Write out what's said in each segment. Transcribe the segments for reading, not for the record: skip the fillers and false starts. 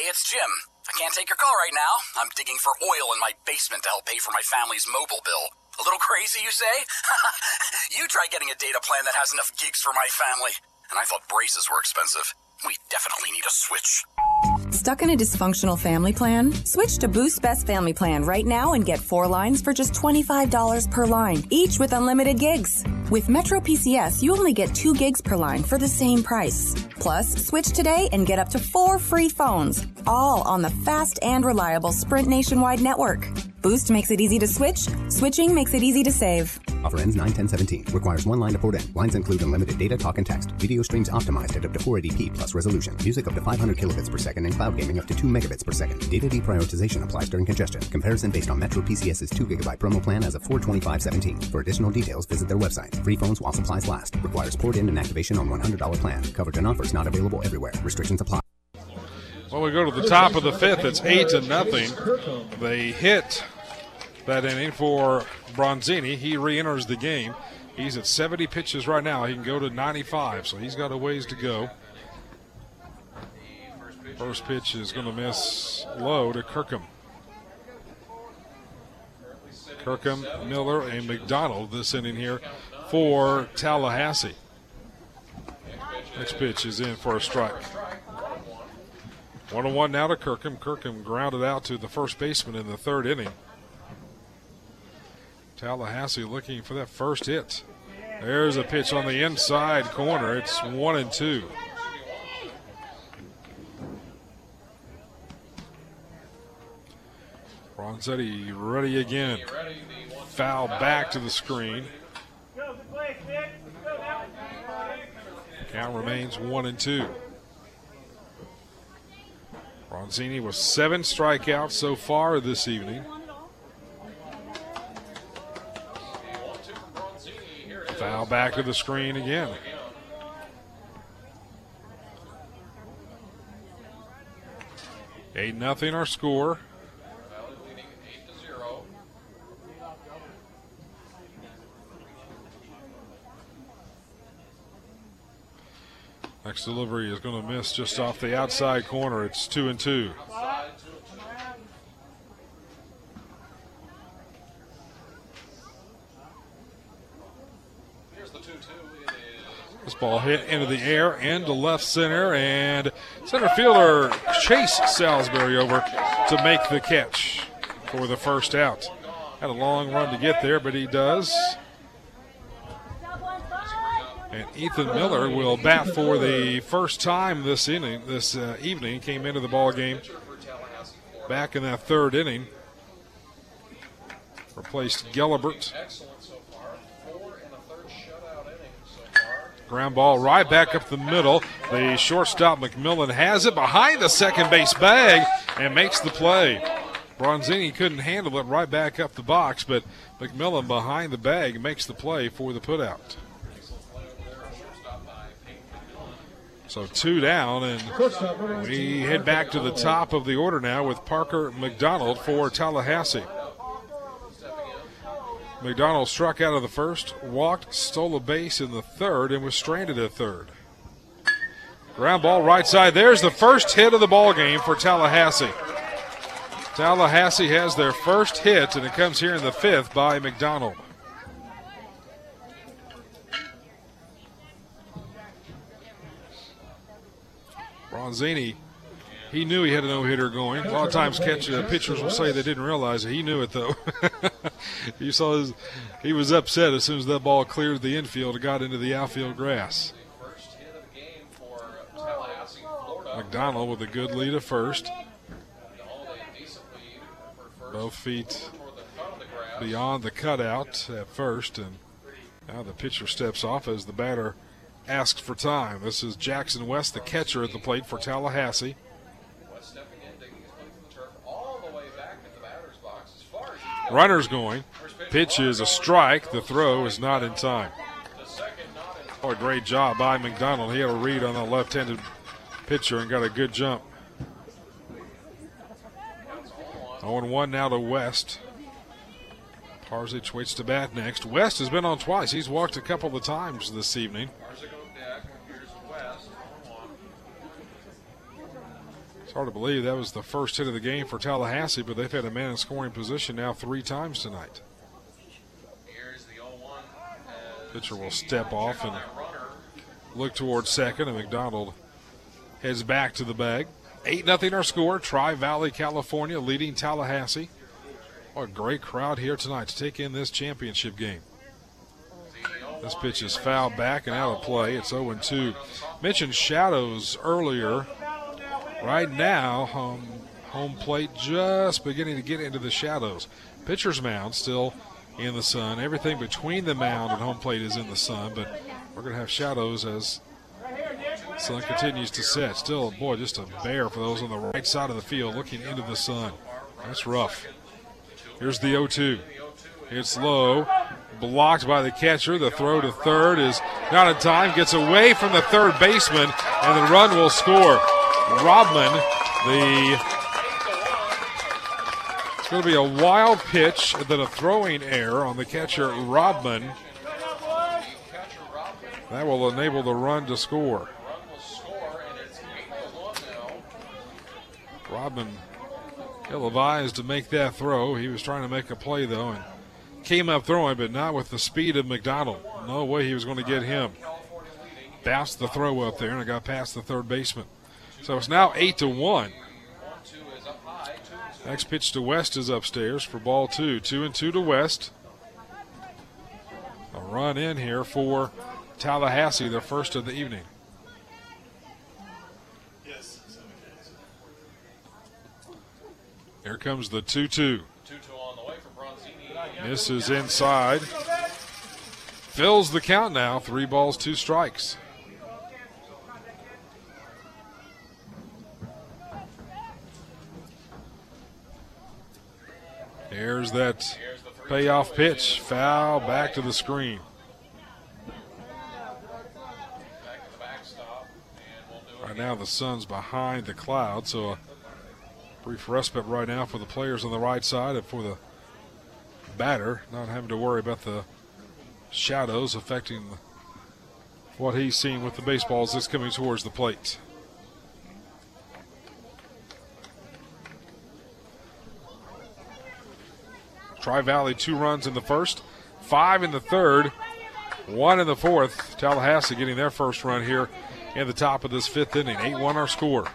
it's Jim. I can't take your call right now. I'm digging for oil in my basement to help pay for my family's mobile bill. A little crazy, you say? You try getting a data plan that has enough gigs for my family. And I thought braces were expensive. We definitely need a switch. Stuck in a dysfunctional family plan? Switch to Boost Best Family Plan right now and get 4 lines for just $25 per line, each with unlimited gigs. With Metro PCS, you only get 2 gigs per line for the same price. Plus, switch today and get up to 4 free phones, all on the fast and reliable Sprint nationwide network. Boost makes it easy to switch. Switching makes it easy to save. Offer ends 9/10/17. Requires 1 line to port in. Lines include unlimited data, talk, and text. Video streams optimized at up to 480p plus resolution. Music up to 500 kilobits per second and cloud gaming up to 2 megabits per second. Data deprioritization applies during congestion. Comparison based on Metro PCS's 2 gigabyte promo plan as of 4/25/17. For additional details, visit their website. Free phones while supplies last. Requires port in and activation on $100 plan. Coverage and offers not available everywhere. Restrictions apply. Well, we go to the top of the 5th. It's 8-0. They hit that inning for Bronzini. He re-enters the game. He's at 70 pitches right now. He can go to 95, so he's got a ways to go. First pitch is going to miss low to Kirkham. Kirkham, Miller, and McDonald this inning here for Tallahassee. Next pitch is in for a strike. 1-1 now to Kirkham. Kirkham grounded out to the first baseman in the 3rd inning. Tallahassee looking for that first hit. There's a pitch on the inside corner. It's 1-2. Ronzetti ready again. Foul back to the screen. Count remains 1-2. Bronzini with 7 strikeouts so far this evening. Foul back to the screen again. Eight nothing our score. Next delivery is going to miss just off the outside corner. It's 2-2. This ball hit into the air and to left center, and center fielder Chase Salisbury over to make the catch for the first out. Had a long run to get there, but he does. And Ethan Miller will bat for the first time this evening. Came into the ball game back in that 3rd inning. Replaced Gelibert. Ground ball right back up the middle. The shortstop McMillan has it behind the second base bag and makes the play. Bronzini couldn't handle it right back up the box, but McMillan behind the bag makes the play for the putout. So 2 down, and we head back to the top of the order now with Parker McDonald for Tallahassee. McDonald struck out of the 1st, walked, stole a base in the 3rd, and was stranded at 3rd. Ground ball right side. There's the first hit of the ball game for Tallahassee. Tallahassee has their first hit, and it comes here in the 5th by McDonald. Bronzini, he knew he had a no-hitter going. A lot of times pitchers will say they didn't realize it. He knew it, though. You saw he was upset as soon as that ball cleared the infield and got into the outfield grass. McDonald with a good lead at first. Both feet beyond the cutout at first, and now the pitcher steps off as the batter asks for time. This is Jackson West, the catcher at the plate for Tallahassee. Runners going. Pitch is a strike. The throw is not in time. Oh, a great job by McDonald. He had a read on the left-handed pitcher and got a good jump. 0-1 now to West. Parzic waits to bat next. West has been on twice. He's walked a couple of times this evening. It's hard to believe that was the first hit of the game for Tallahassee, but they've had a man in scoring position now 3 times tonight. Pitcher will step off and look towards second, and McDonald heads back to the bag. 8-0 our score. Tri-Valley, California leading Tallahassee. What a great crowd here tonight to take in this championship game. This pitch is fouled back and out of play. It's 0-2. Mentioned shadows earlier. Right now, home plate just beginning to get into the shadows. Pitcher's mound still in the sun. Everything between the mound and home plate is in the sun, but we're going to have shadows as the sun continues to set. Still, boy, just a bear for those on the right side of the field looking into the sun. That's rough. Here's the 0-2. It's low, blocked by the catcher. The throw to third is not in time. Gets away from the third baseman, and the run will score. Rodman, it's going to be a wild pitch, then a throwing error on the catcher, Rodman. That will enable the run to score. Rodman ill-advised to make that throw. He was trying to make a play, though, and came up throwing, but not with the speed of McDonald. No way he was going to get him. Bounced the throw up there, and it got past the third baseman. So it's now 8-1. Next pitch to West is upstairs for ball 2. 2-2 to West. A run in here for Tallahassee, their first of the evening. Here comes the 2-2. Misses inside. Fills the count now. 3 balls, 2 strikes. Here's that payoff pitch. Foul back to the screen. Right now the sun's behind the cloud, so a brief respite right now for the players on the right side and for the batter, not having to worry about the shadows affecting what he's seeing with the baseballs that's coming towards the plate. Tri-Valley 2 runs in the first, 5 in the third, 1 in the fourth. Tallahassee getting their first run here in the top of this 5th inning. 8-1 our score.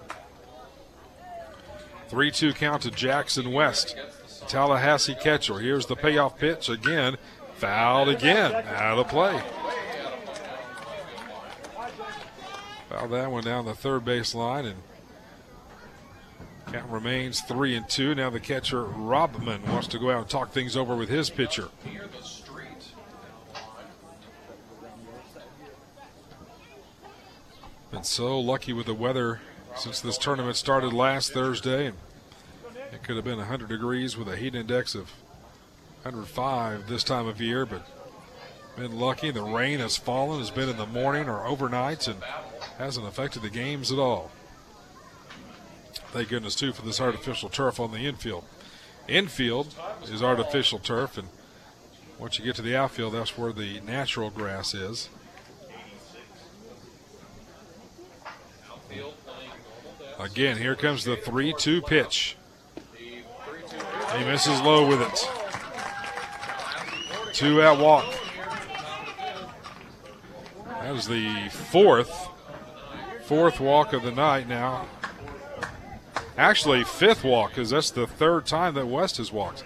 3-2 count to Jackson West. Tallahassee catcher. Here's the payoff pitch again. Fouled again. Out of play. Fouled that one down the third base line, and count remains 3-2. Now the catcher, Robman, wants to go out and talk things over with his pitcher. Been so lucky with the weather since this tournament started last Thursday. And it could have been 100 degrees with a heat index of 105 this time of year, but been lucky. The rain has fallen, has been in the morning or overnights, and hasn't affected the games at all. Thank goodness, too, for this artificial turf on the infield. Infield is artificial turf, and once you get to the outfield, that's where the natural grass is. Again, here comes the 3-2 pitch. He misses low with it. 2-out walk. That is the fourth walk of the night now. Actually, 5th walk, because that's the 3rd time that West has walked.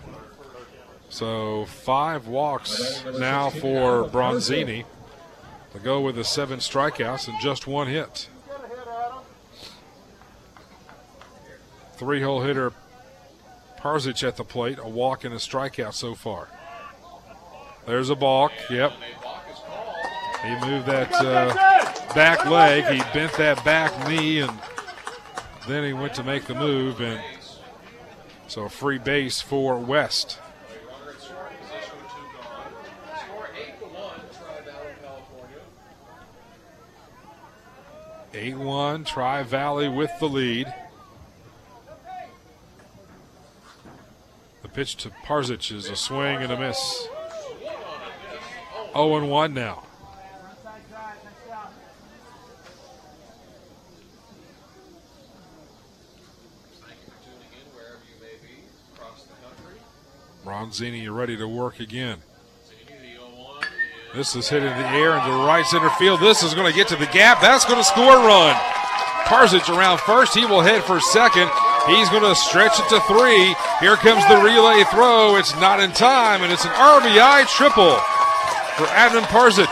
So 5 walks now for Bronzini to go with the 7 strikeouts and just 1 hit. 3-hole hitter Parzic at the plate, a walk and a strikeout so far. There's a balk, yep. He moved that back leg, he bent that back knee, and then he went to make the move, and so a free base for West. 8-1, Tri-Valley with the lead. The pitch to Parzic is a swing and a miss. 0-1 now. Bronzini ready to work again. This is hit in the air into right center field. This is going to get to the gap. That's going to score a run. Parzic around first. He will head for second. He's going to stretch it to 3. Here comes the relay throw. It's not in time, and it's an RBI triple for Adnan Parzic.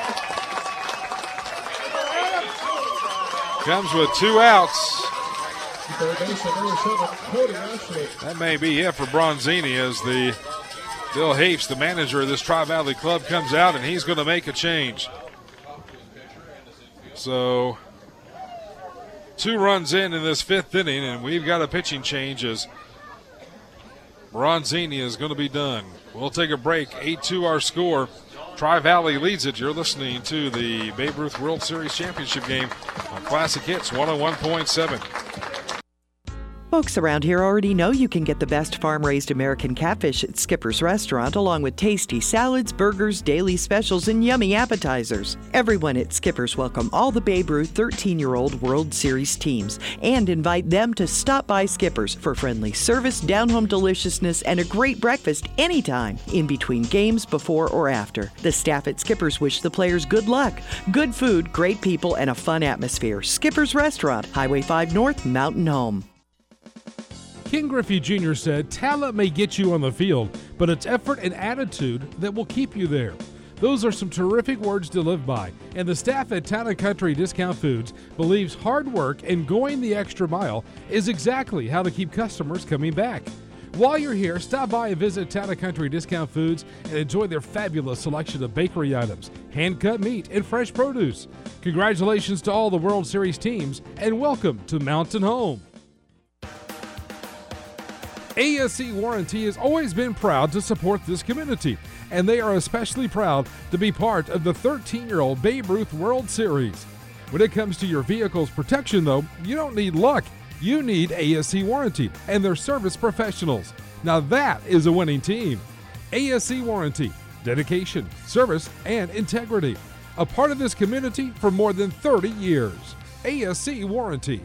Comes with 2 outs. That may be it for Bronzini as the Bill Hapes, the manager of this Tri-Valley club, comes out and he's going to make a change. So 2 runs in this 5th inning, and we've got a pitching change as Bronzini is going to be done. We'll take a break. 8-2 our score. Tri-Valley leads it. You're listening to the Babe Ruth World Series Championship game on Classic Hits 101.7. Folks around here already know you can get the best farm-raised American catfish at Skipper's Restaurant, along with tasty salads, burgers, daily specials, and yummy appetizers. Everyone at Skipper's welcome all the Babe Ruth 13-year-old World Series teams and invite them to stop by Skipper's for friendly service, down-home deliciousness, and a great breakfast anytime, in between games, before or after. The staff at Skipper's wish the players good luck, good food, great people, and a fun atmosphere. Skipper's Restaurant, Highway 5 North, Mountain Home. Ken Griffey Jr. said, talent may get you on the field, but it's effort and attitude that will keep you there. Those are some terrific words to live by, and the staff at Town & Country Discount Foods believes hard work and going the extra mile is exactly how to keep customers coming back. While you're here, stop by and visit Town & Country Discount Foods and enjoy their fabulous selection of bakery items, hand-cut meat, and fresh produce. Congratulations to all the World Series teams, and welcome to Mountain Home. ASC Warranty has always been proud to support this community, and they are especially proud to be part of the 13-year-old Babe Ruth World Series. When it comes to your vehicle's protection, though, you don't need luck. You need ASC Warranty and their service professionals. Now that is a winning team. ASC Warranty, dedication, service, and integrity. A part of this community for more than 30 years. ASC Warranty.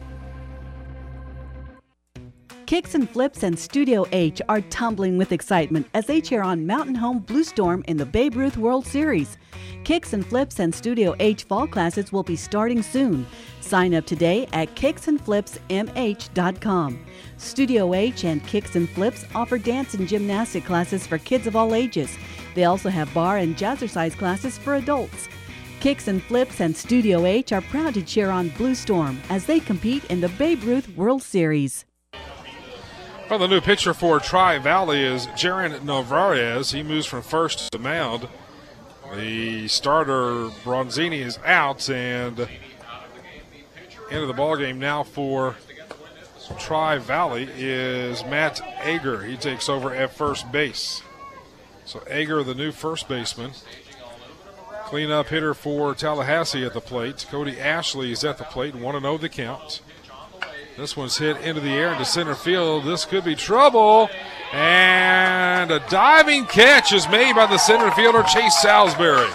Kicks and Flips and Studio H are tumbling with excitement as they cheer on Mountain Home Blue Storm in the Babe Ruth World Series. Kicks and Flips and Studio H fall classes will be starting soon. Sign up today at kicksandflipsmh.com. Studio H and Kicks and Flips offer dance and gymnastic classes for kids of all ages. They also have bar and jazzercise classes for adults. Kicks and Flips and Studio H are proud to cheer on Blue Storm as they compete in the Babe Ruth World Series. Well, the new pitcher for Tri-Valley is Jaron Navarez. He moves from first to mound. The starter, Bronzini, is out, and into the ballgame now for Tri-Valley is Matt Ager. He takes over at first base. So Ager, the new first baseman. Cleanup hitter for Tallahassee at the plate. Cody Ashley is at the plate, 1-0 the count. This one's hit into the air into center field. This could be trouble. And a diving catch is made by the center fielder, Chase Salisbury.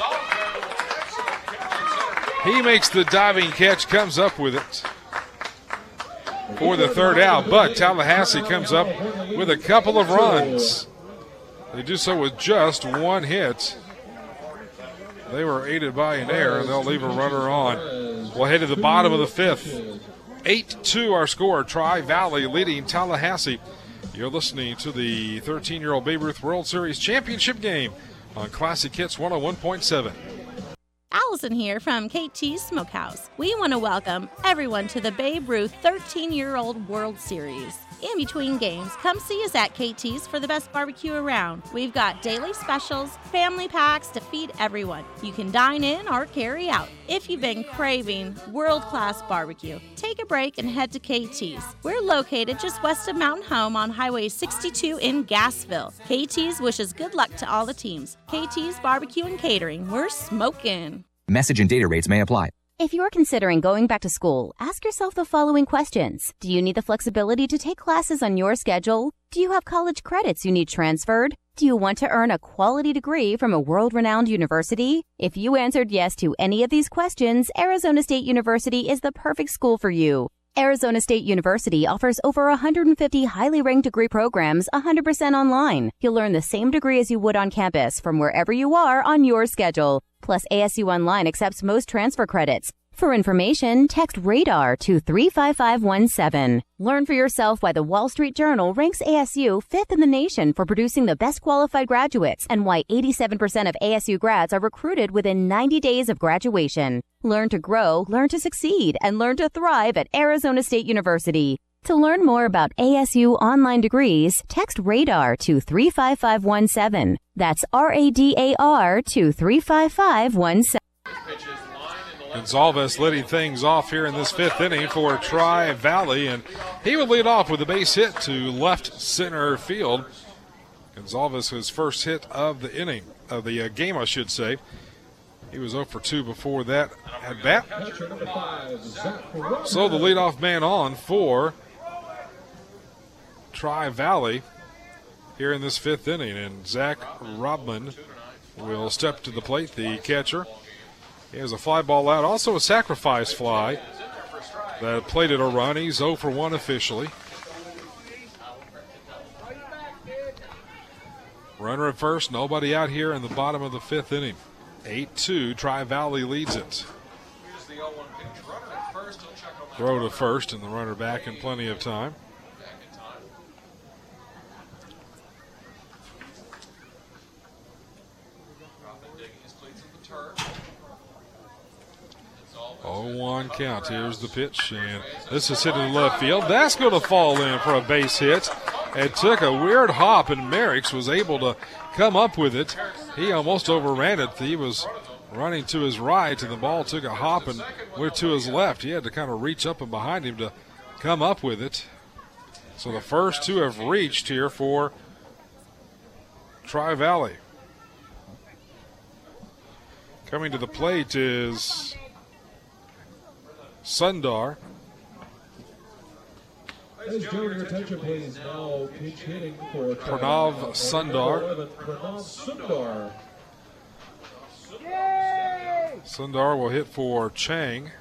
He makes the diving catch, comes up with it for the third out. But Tallahassee comes up with a couple of runs. They do so with just one hit. They were aided by an error, and they'll leave a runner on. We'll head to the bottom of the 5th. 8-2 our score. Tri-Valley leading Tallahassee. You're listening to the 13-year-old Babe Ruth World Series Championship game on Classic Hits 101.7. Allison here from KT's Smokehouse. We want to welcome everyone to the Babe Ruth 13-year-old World Series. In between games, come see us at KT's for the best barbecue around. We've got daily specials, family packs to feed everyone. You can dine in or carry out. If you've been craving world-class barbecue, take a break and head to KT's. We're located just west of Mountain Home on Highway 62 in Gassville. KT's wishes good luck to all the teams. KT's Barbecue and Catering, we're smoking. Message and data rates may apply. If you're considering going back to school, ask yourself the following questions. Do you need the flexibility to take classes on your schedule? Do you have college credits you need transferred? Do you want to earn a quality degree from a world-renowned university? If you answered yes to any of these questions, Arizona State University is the perfect school for you. Arizona State University offers over 150 highly ranked degree programs 100% online. You'll learn the same degree as you would on campus from wherever you are on your schedule. Plus, ASU Online accepts most transfer credits. For information, text RADAR to 35517. Learn for yourself why the Wall Street Journal ranks ASU 5th in the nation for producing the best qualified graduates and why 87% of ASU grads are recruited within 90 days of graduation. Learn to grow, learn to succeed, and learn to thrive at Arizona State University. To learn more about ASU online degrees, text RADAR to 35517. That's RADAR to 35517. Gonzalez leading things off here in this fifth inning for Tri-Valley, and he would lead off with a base hit to left center field. Gonzalez, his first hit of the inning, of the game, I should say. He was 0 for 2 before that at bat. So the leadoff man on for Tri-Valley here in this fifth inning, and Zach Robman will step to the plate, the catcher. He has a fly ball out, also a sacrifice fly that plated a run. He's 0 for 1 officially. Runner at first, nobody out here in the bottom of the fifth inning. 8-2, Tri-Valley leads it. Throw to first and the runner back in plenty of time. Oh, 1 count. Here's the pitch, and this is hit to the left field. That's going to fall in for a base hit. It took a weird hop, and Merricks was able to come up with it. He almost overran it. He was running to his right, and the ball took a hop and went to his left. He had to kind of reach up and behind him to come up with it. So the first two have reached here for Tri-Valley. Coming to the plate is Sundar. Your attention, please. Now pinch hitting for Pranav Sundar. Pranav Sundar. Sundar will hit for Chang.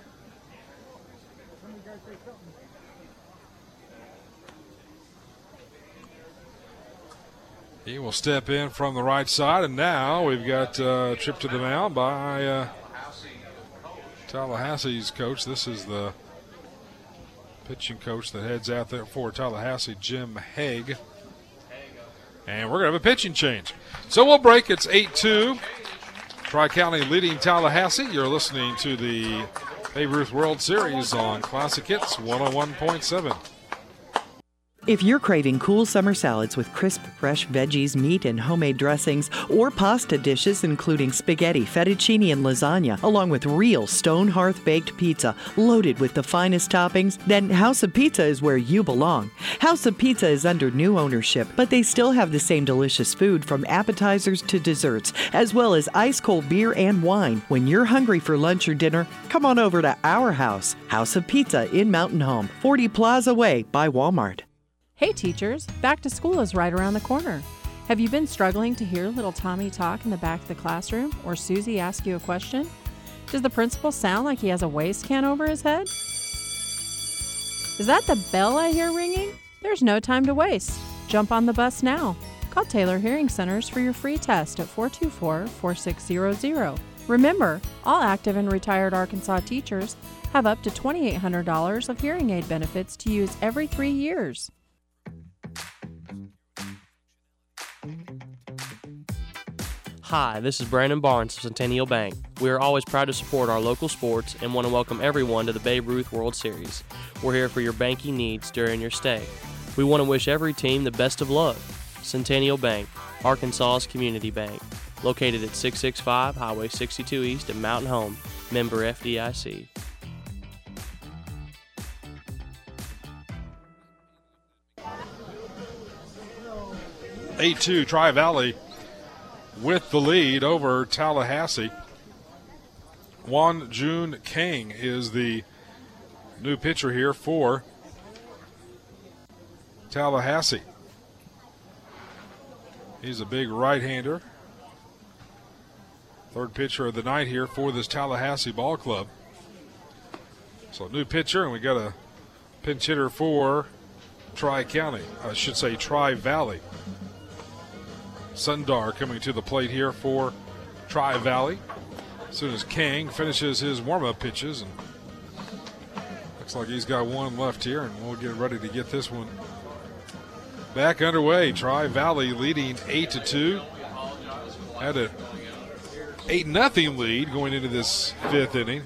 He will step in from the right side, and now we've got a trip to the mound by Tallahassee's coach. This is the pitching coach that heads out there for Tallahassee, Jim Haig. And we're going to have a pitching change. So we'll break. It's 8-2. Tri-County leading Tallahassee. You're listening to the Babe Ruth World Series on Classic Hits 101.7. If you're craving cool summer salads with crisp, fresh veggies, meat, and homemade dressings, or pasta dishes including spaghetti, fettuccine, and lasagna, along with real stone hearth-baked pizza loaded with the finest toppings, then House of Pizza is where you belong. House of Pizza is under new ownership, but they still have the same delicious food from appetizers to desserts, as well as ice-cold beer and wine. When you're hungry for lunch or dinner, come on over to our house, House of Pizza in Mountain Home, 40 Plaza Way by Walmart. Hey teachers, back to school is right around the corner. Have you been struggling to hear little Tommy talk in the back of the classroom or Susie ask you a question? Does the principal sound like he has a waste can over his head? Is that the bell I hear ringing? There's no time to waste. Jump on the bus now. Call Taylor Hearing Centers for your free test at 424-4600. Remember, all active and retired Arkansas teachers have up to $2,800 of hearing aid benefits to use every 3 years. Hi, this is Brandon Barnes of Centennial Bank. We are always proud to support our local sports and want to welcome everyone to the Babe Ruth World Series. We're here for your banking needs during your stay. We want to wish every team the best of luck. Centennial Bank, Arkansas's community bank, located at 665 Highway 62 East in Mountain Home, member FDIC. 8-2, Tri-Valley with the lead over Tallahassee. Juan Jun Kang is the new pitcher here for Tallahassee. He's a big right-hander. Third pitcher of the night here for this Tallahassee ball club. So new pitcher, and we got a pinch hitter for Tri-County. I should say Tri-Valley. Sundar coming to the plate here for Tri-Valley. As soon as Kang finishes his warm-up pitches, and looks like he's got one left here, and we'll get ready to get this one back underway. Tri-Valley leading 8-2. Had a 8-0 lead going into this fifth inning.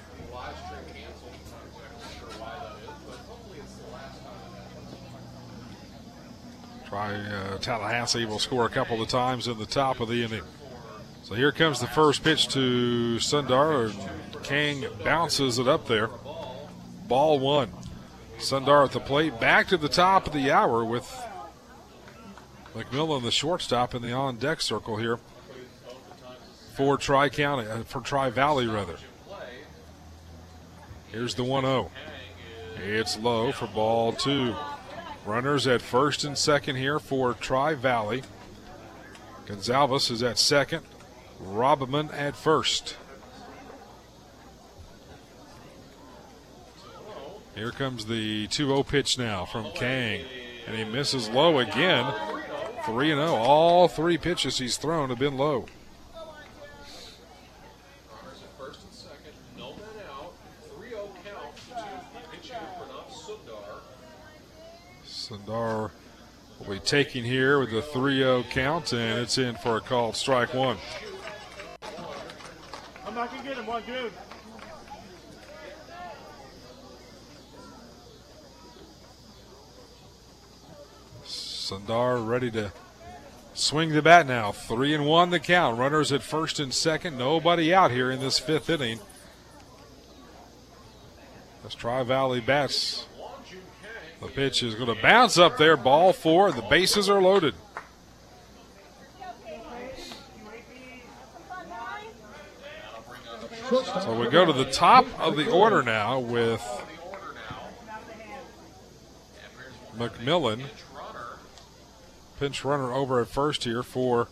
Tallahassee will score a couple of times in the top of the inning. So here comes the first pitch to Sundar. Kang bounces it up there. Ball one. Sundar at the plate. Back to the top of the hour with McMillan, the shortstop, in the on-deck circle here for Tri-Valley rather. Here's the 1-0. It's low for ball two. Runners at first and second here for Tri-Valley. Gonzalez is at second. Robberman at first. Here comes the 2-0 pitch now from Kang. And he misses low again. 3-0. All three pitches he's thrown have been low. Sundar will be taking here with the 3-0 count, and it's in for a called strike one. I'm not going to get him, one dude. Sundar ready to swing the bat now. 3-1 the count. Runners at first and second. Nobody out here in this fifth inning. As Tri-Valley bats. The pitch is going to bounce up there. Ball four. The bases are loaded. So we go to the top of the order now with McMillan. Pinch runner over at first here for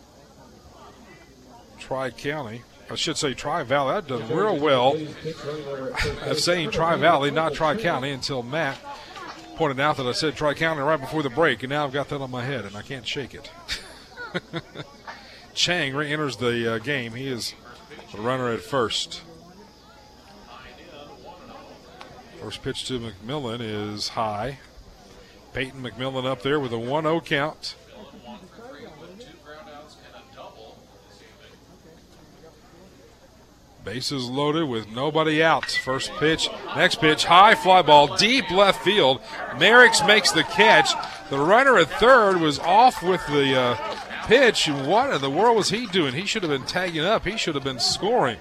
Tri-County. I should say Tri-Valley. That done real well at saying Tri-Valley, not Tri-County, until Matt pointed out that I said Tri-County right before the break, and now I've got that on my head, and I can't shake it. Chang re-enters the game. He is the runner at first. First pitch to McMillan is high. Peyton McMillan up there with a 1-0 count. Bases loaded with nobody out. First pitch, next pitch, high fly ball, deep left field. Merricks makes the catch. The runner at third was off with the pitch. What in the world was he doing? He should have been tagging up. He should have been scoring.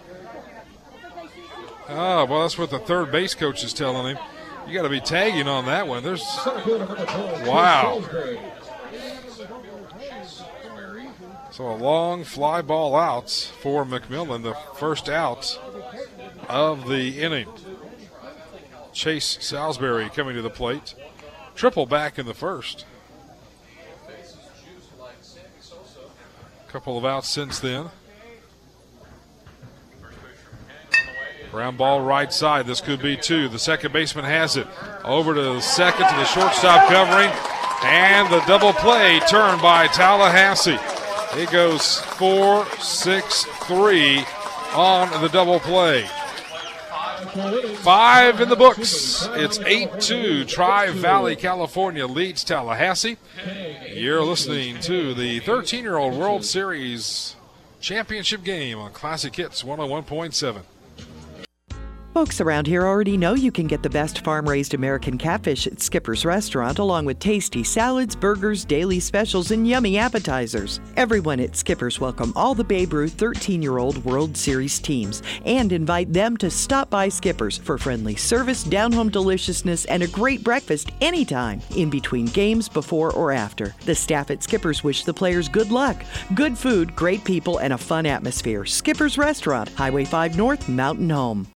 Oh, well, that's what the third base coach is telling him. You got to be tagging on that one. There's, wow. So a long fly ball out for McMillan, the first out of the inning. Chase Salisbury coming to the plate. Triple back in the first. Couple of outs since then. Ground ball right side. This could be two. The second baseman has it. Over to the second, to the shortstop covering. And the double play turned by Tallahassee. It goes 4-6-3 on the double play. 5 in the books. It's 8-2. Tri-Valley, California leads Tallahassee. You're listening to the 13-year-old World Series championship game on Classic Hits 101.7. Folks around here already know you can get the best farm-raised American catfish at Skipper's Restaurant, along with tasty salads, burgers, daily specials, and yummy appetizers. Everyone at Skipper's welcome all the Babe Ruth 13-year-old World Series teams and invite them to stop by Skipper's for friendly service, down-home deliciousness, and a great breakfast anytime, in between games, before or after. The staff at Skipper's wish the players good luck, good food, great people, and a fun atmosphere. Skipper's Restaurant, Highway 5 North, Mountain Home.